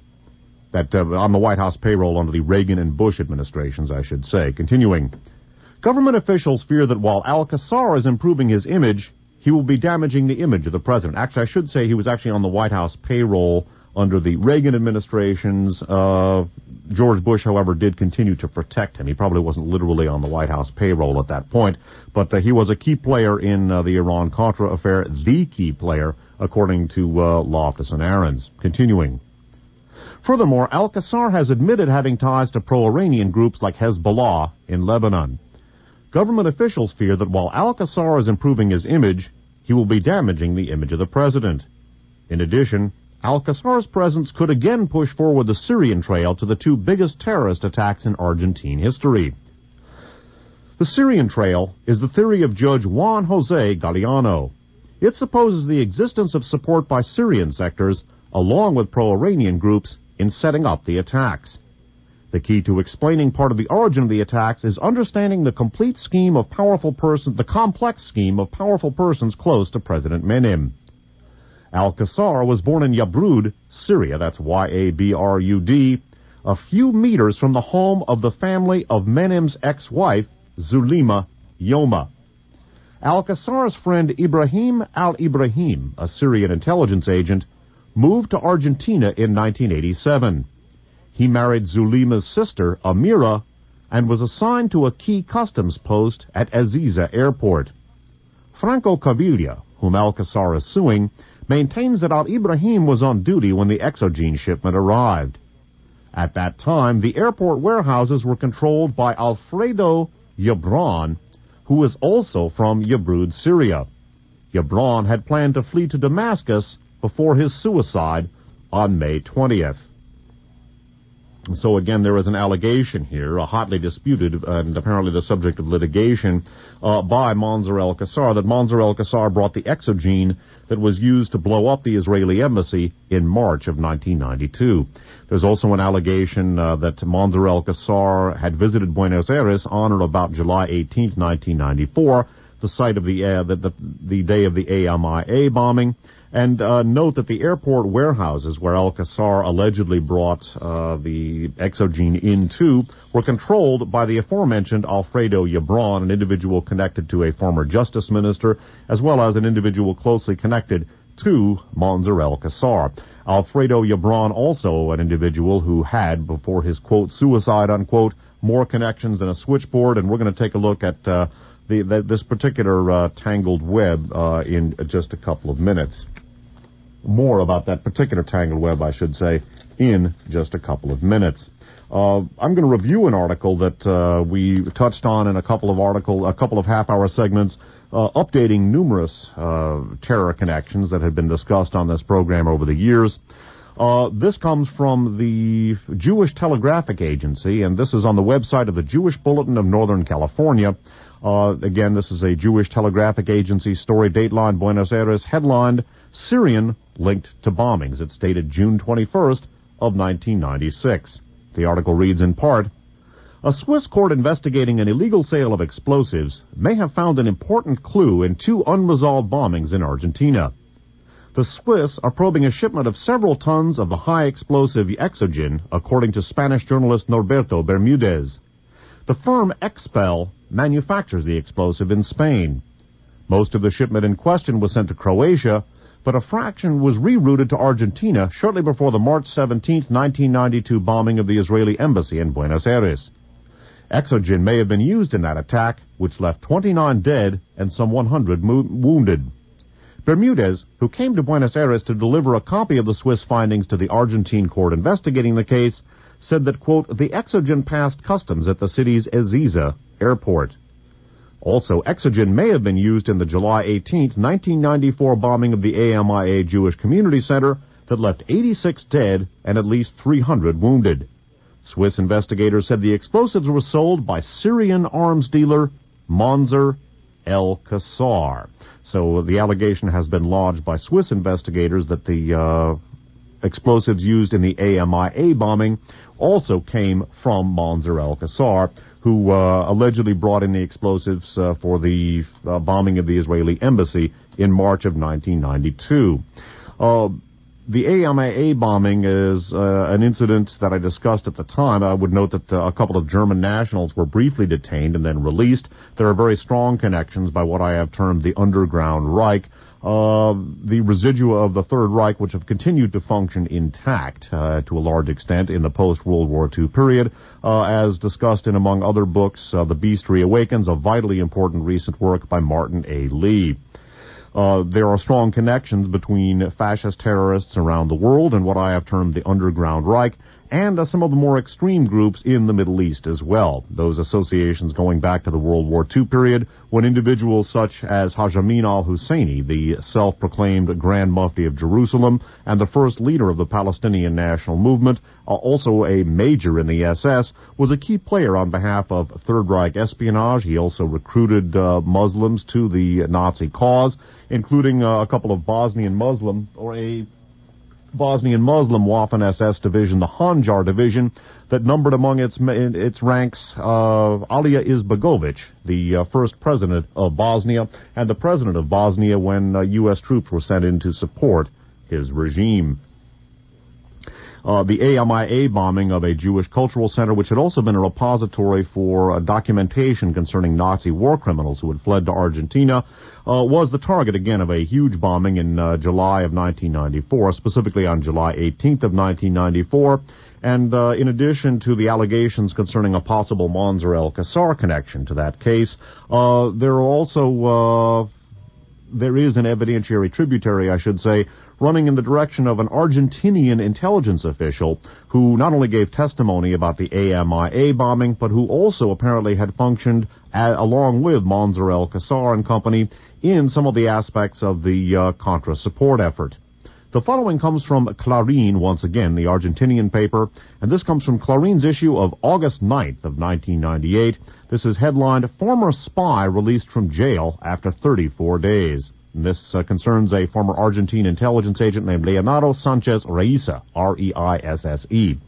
on the White House payroll under the Reagan and Bush administrations, I should say. Continuing, government officials fear that while Alcazar is improving his image, he will be damaging the image of the president. Actually, I should say he was actually on the White House payroll under the Reagan administrations. George Bush, however, did continue to protect him. He probably wasn't literally on the White House payroll at that point, but he was a key player in the Iran-Contra affair, the key player, according to Loftus and Ahrens. Continuing. Furthermore, Alcazar has admitted having ties to pro-Iranian groups like Hezbollah in Lebanon. Government officials fear that while Alcazar is improving his image, he will be damaging the image of the president. In addition, Alcazar's presence could again push forward the Syrian trail to the two biggest terrorist attacks in Argentine history. The Syrian trail is the theory of Judge Juan Jose Galeano. It supposes the existence of support by Syrian sectors, along with pro-Iranian groups, in setting up the attacks. The key to explaining part of the origin of the attacks is understanding the complex scheme of powerful persons close to President Menem. Alcazar was born in Yabrud, Syria, that's Y-A-B-R-U-D, a few meters from the home of the family of Menem's ex-wife, Zulima Yoma. Alcazar's friend Ibrahim al-Ibrahim, a Syrian intelligence agent, moved to Argentina in 1987. He married Zulima's sister, Amira, and was assigned to a key customs post at Aziza Airport. Franco Cavilla, whom Alcazar is suing, maintains that Al-Ibrahim was on duty when the Exogene shipment arrived. At that time, the airport warehouses were controlled by Alfredo Yabran, who was also from Yabrud, Syria. Yabran had planned to flee to Damascus before his suicide on May 20th. So again, there is an allegation here, hotly disputed and apparently the subject of litigation by Mansour al-Qassar, that Mansour al-Qassar brought the Exogene that was used to blow up the Israeli embassy in March of 1992. There's also an allegation that Mansour al-Qassar had visited Buenos Aires on or about July 18, 1994, the site of the day of the AMIA bombing. And note that the airport warehouses where al-Qassar allegedly brought the Exogene into were controlled by the aforementioned Alfredo Yabran, an individual connected to a former justice minister, as well as an individual closely connected to Mansour al-Qassar. Alfredo Yabran, also an individual who had, before his, quote, suicide, unquote, more connections than a switchboard, and we're going to take a look at this particular tangled web in just a couple of minutes. More about that particular tangled web, I should say, in just a couple of minutes. I'm going to review an article that we touched on in a couple of half-hour segments, updating numerous terror connections that have been discussed on this program over the years. This comes from the Jewish Telegraphic Agency, and this is on the website of the Jewish Bulletin of Northern California. Again, this is a Jewish Telegraphic Agency story, dateline Buenos Aires, headlined, Syrian linked to bombings. It's dated June 21st of 1996. The article reads in part, a Swiss court investigating an illegal sale of explosives may have found an important clue in two unresolved bombings in Argentina. The Swiss are probing a shipment of several tons of the high-explosive Exogene, according to Spanish journalist Norberto Bermudez. The firm Expel manufactures the explosive in Spain. Most of the shipment in question was sent to Croatia, but a fraction was rerouted to Argentina shortly before the March 17, 1992 bombing of the Israeli embassy in Buenos Aires. Exogene may have been used in that attack, which left 29 dead and some 100 wounded. Bermudez, who came to Buenos Aires to deliver a copy of the Swiss findings to the Argentine court investigating the case, said that, quote, the Exogene passed customs at the city's Ezeiza airport. Also, Exogene may have been used in the July 18, 1994 bombing of the AMIA Jewish Community Center that left 86 dead and at least 300 wounded. Swiss investigators said the explosives were sold by Syrian arms dealer Mansour al-Qassar. So the allegation has been lodged by Swiss investigators that the explosives used in the AMIA bombing also came from Mansour al-Qassar, who allegedly brought in the explosives for the bombing of the Israeli embassy in March of 1992. The AMIA bombing is an incident that I discussed at the time. I would note that a couple of German nationals were briefly detained and then released. There are very strong connections by what I have termed the Underground Reich. The residua of the Third Reich, which have continued to function intact to a large extent in the post-World War II period, as discussed in, among other books, The Beast Reawakens, a vitally important recent work by Martin A. Lee. There are strong connections between fascist terrorists around the world and what I have termed the Underground Reich, and some of the more extreme groups in the Middle East as well. Those associations going back to the World War II period, when individuals such as Haj Amin al-Husseini, the self-proclaimed Grand Mufti of Jerusalem and the first leader of the Palestinian National Movement, also a major in the SS, was a key player on behalf of Third Reich espionage. He also recruited Muslims to the Nazi cause, including a couple of Bosnian Muslim Waffen-SS division, the Hanjar division, that numbered among its ranks Alija Izbegovic, the first president of Bosnia, and the president of Bosnia when U.S. troops were sent in to support his regime. The AMIA bombing of a Jewish cultural center, which had also been a repository for documentation concerning Nazi war criminals who had fled to Argentina, was the target again of a huge bombing in July of 1994, specifically on July 18th of 1994. And in addition to the allegations concerning a possible Mansour al-Qassar connection to that case, there are also there is an evidentiary tributary, I should say, running in the direction of an Argentinian intelligence official who not only gave testimony about the AMIA bombing, but who also apparently had functioned along with Monzer El-Kassar and company in some of the aspects of the Contra support effort. The following comes from Clarín, once again, the Argentinian paper, and this comes from Clarin's issue of August 9th of 1998. This is headlined, Former Spy Released from Jail After 34 Days. And this concerns a former Argentine intelligence agent named Leonardo Sanchez Reisa, R-E-I-S-S-E.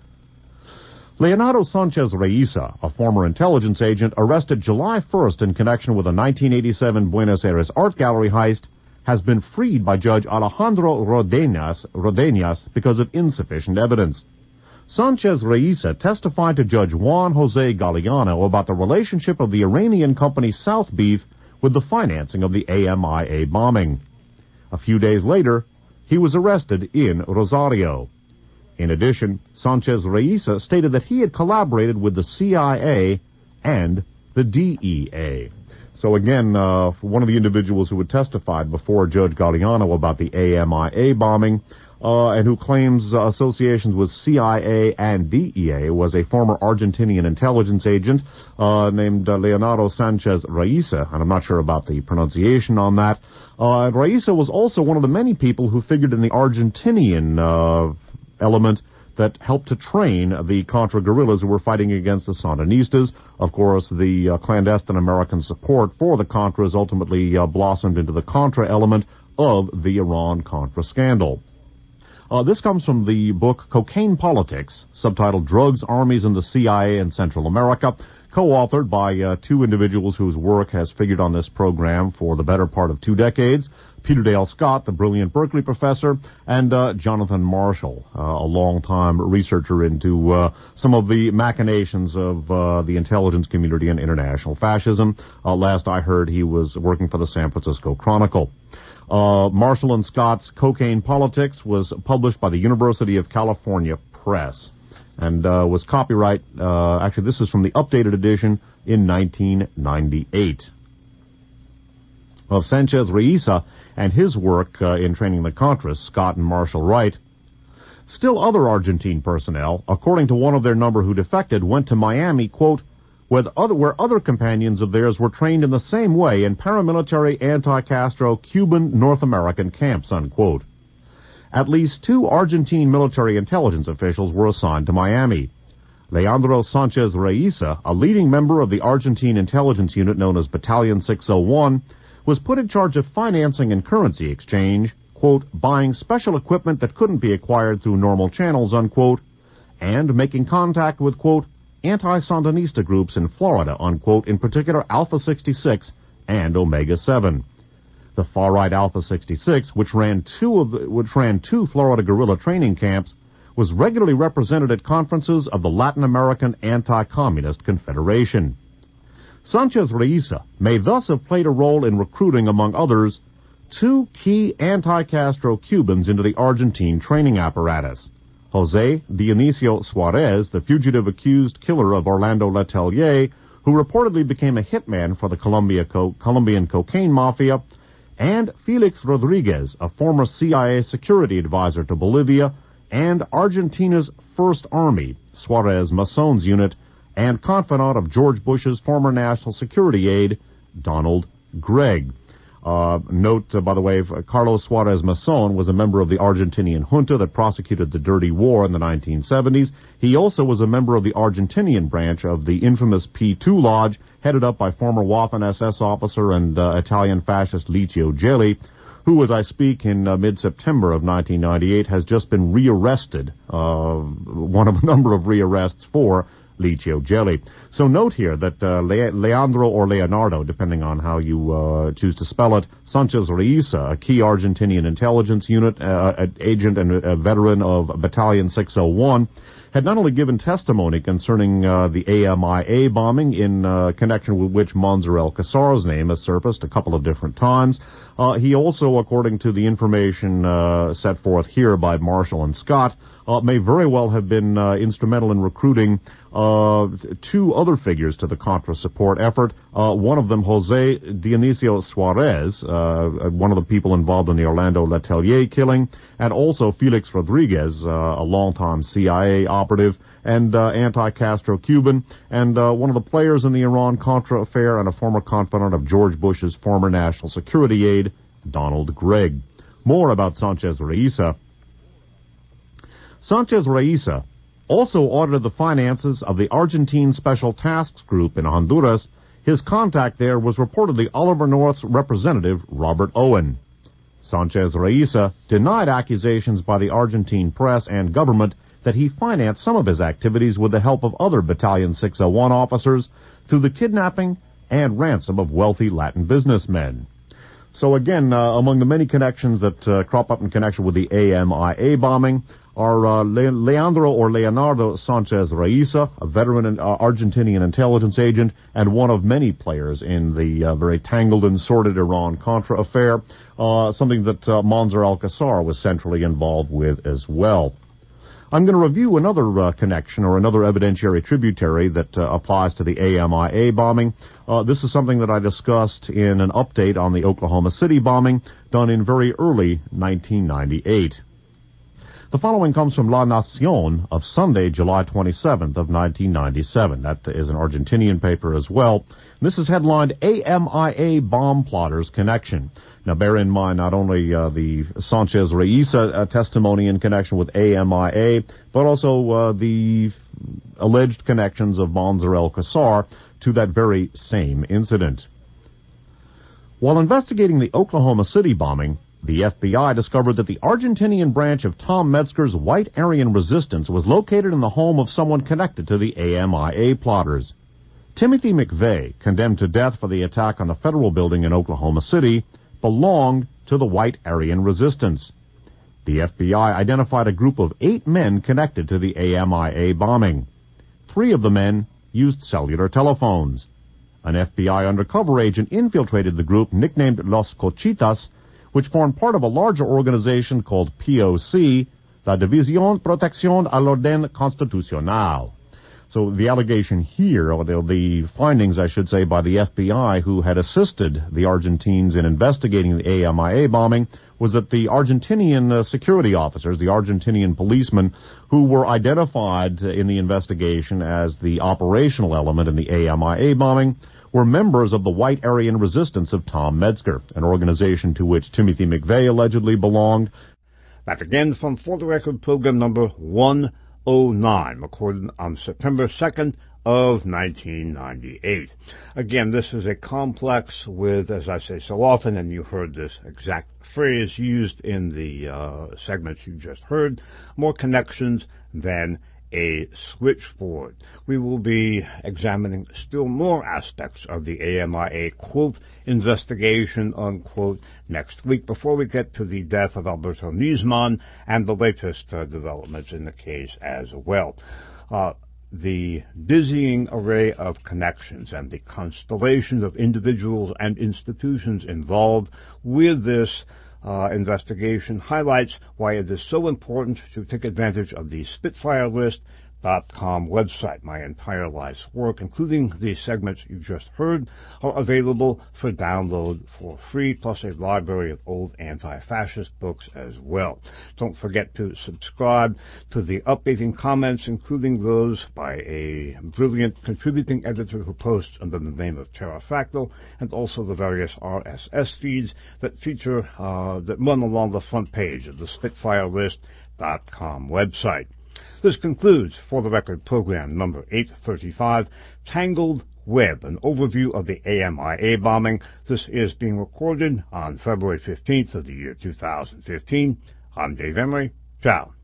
Leonardo Sanchez Reisa, a former intelligence agent, arrested July 1st in connection with a 1987 Buenos Aires art gallery heist, has been freed by Judge Alejandro Rodenas because of insufficient evidence. Sanchez Reisa testified to Judge Juan Jose Galeano about the relationship of the Iranian company South Beef with the financing of the AMIA bombing. A few days later, he was arrested in Rosario. In addition, Sanchez Reisa stated that he had collaborated with the CIA and the DEA. So again, one of the individuals who had testified before Judge Galeano about the AMIA bombing and who claims associations with CIA and DEA was a former Argentinian intelligence agent named Leonardo Sanchez Reisa, and I'm not sure about the pronunciation on that. Reisa was also one of the many people who figured in the Argentinian element that helped to train the Contra guerrillas who were fighting against the Sandinistas. Of course, the clandestine American support for the Contras ultimately blossomed into the Contra element of the Iran-Contra scandal. This comes from the book Cocaine Politics, subtitled Drugs, Armies, and the CIA in Central America, co-authored by two individuals whose work has figured on this program for the better part of 2 decades, Peter Dale Scott, the brilliant Berkeley professor, and Jonathan Marshall, a long-time researcher into some of the machinations of the intelligence community and international fascism. Last I heard, he was working for the San Francisco Chronicle. Marshall and Scott's Cocaine Politics was published by the University of California Press and was copyright, actually this is from the updated edition in 1998. Of Sanchez Reisa and his work in training the Contras, Scott and Marshall write, still other Argentine personnel, according to one of their number who defected, went to Miami, quote, where other companions of theirs were trained in the same way in paramilitary anti-Castro Cuban North American camps, unquote. At least 2 Argentine military intelligence officials were assigned to Miami. Leandro Sanchez Reisa, a leading member of the Argentine intelligence unit known as Battalion 601, was put in charge of financing and currency exchange, quote, buying special equipment that couldn't be acquired through normal channels, unquote, and making contact with, quote, anti-Sandinista groups in Florida, unquote, in particular Alpha 66 and Omega 7. The far-right Alpha 66, which ran two Florida guerrilla training camps, was regularly represented at conferences of the Latin American Anti-Communist Confederation. Sanchez Reisa may thus have played a role in recruiting, among others, 2 key anti-Castro Cubans into the Argentine training apparatus. Jose Dionisio Suarez, the fugitive accused killer of Orlando Letelier, who reportedly became a hitman for the Colombian cocaine mafia, and Felix Rodriguez, a former CIA security advisor to Bolivia, and Argentina's First Army, Suarez Mason's unit, and confidant of George Bush's former national security aide, Donald Gregg. Note, by the way, Carlos Suarez Mason was a member of the Argentinian junta that prosecuted the Dirty War in the 1970s. He also was a member of the Argentinian branch of the infamous P2 Lodge, headed up by former Waffen-SS officer and Italian fascist Licio Gelli, who, as I speak, in mid-September of 1998, has just been rearrested, one of a number of rearrests for Licio Gelli. So note here that Leandro or Leonardo, depending on how you choose to spell it, Sanchez Reisa, a key Argentinian intelligence unit agent and a veteran of Battalion 601, had not only given testimony concerning the AMIA bombing, in connection with which Mansour al-Qassar's name has surfaced a couple of different times. He also, according to the information set forth here by Marshall and Scott, may very well have been instrumental in recruiting two other figures to the Contra support effort. One of them, Jose Dionisio Suarez, one of the people involved in the Orlando Letelier killing, and also Felix Rodriguez, a longtime CIA operative and anti-Castro Cuban, and one of the players in the Iran-Contra affair and a former confidant of George Bush's former national security aide, Donald Gregg. More about Sanchez Reisa. Sanchez Reisa also audited the finances of the Argentine Special Tasks Group in Honduras. His contact there was reportedly Oliver North's representative, Robert Owen. Sanchez Reisa denied accusations by the Argentine press and government that he financed some of his activities with the help of other Battalion 601 officers through the kidnapping and ransom of wealthy Latin businessmen. So again, among the many connections that crop up in connection with the AMIA bombing are Leonardo Sanchez Reisa, a veteran Argentinian intelligence agent, and one of many players in the very tangled and sordid Iran-Contra affair, something that Mansour al-Qassar was centrally involved with as well. I'm going to review another connection or another evidentiary tributary that applies to the AMIA bombing. This is something that I discussed in an update on the Oklahoma City bombing done in very early 1998. The following comes from La Nación of Sunday, July 27th of 1997. That is an Argentinian paper as well. This is headlined AMIA Bomb Plotters Connection. Now bear in mind not only the Sanchez Reisa testimony in connection with AMIA, but also the alleged connections of Mansour al-Qassar to that very same incident. While investigating the Oklahoma City bombing, the FBI discovered that the Argentinian branch of Tom Metzger's White Aryan Resistance was located in the home of someone connected to the AMIA plotters. Timothy McVeigh, condemned to death for the attack on the federal building in Oklahoma City, belonged to the White Aryan Resistance. The FBI identified a group of 8 men connected to the AMIA bombing. 3 of the men used cellular telephones. An FBI undercover agent infiltrated the group nicknamed Los Cochitas, which formed part of a larger organization called POC, la División Protección al Orden Constitucional. So the allegation here, or the findings, I should say, by the FBI, who had assisted the Argentines in investigating the AMIA bombing, was that the Argentinian security officers, the Argentinian policemen, who were identified in the investigation as the operational element in the AMIA bombing, were members of the White Aryan Resistance of Tom Metzger, an organization to which Timothy McVeigh allegedly belonged. Back again from For the Record program number 109, recorded on September 2nd of 1998. Again, this is a complex with, as I say so often, and you heard this exact phrase used in the segments you just heard, more connections than a switchboard. We will be examining still more aspects of the AMIA, quote, investigation, unquote, next week, before we get to the death of Alberto Nisman and the latest developments in the case as well. The dizzying array of connections and the constellation of individuals and institutions involved with this investigation highlights why it is so important to take advantage of the SpitfireList.com website. My entire life's work, including the segments you just heard, are available for download for free, plus a library of old anti-fascist books as well. Don't forget to subscribe to the updating comments, including those by a brilliant contributing editor who posts under the name of Pterrafractal, and also the various RSS feeds that feature that run along the front page of the SpitfireList.com website. This concludes For the Record program number 835, Tangled Web, an overview of the AMIA bombing. This is being recorded on February 15th of the year 2015. I'm Dave Emery. Ciao.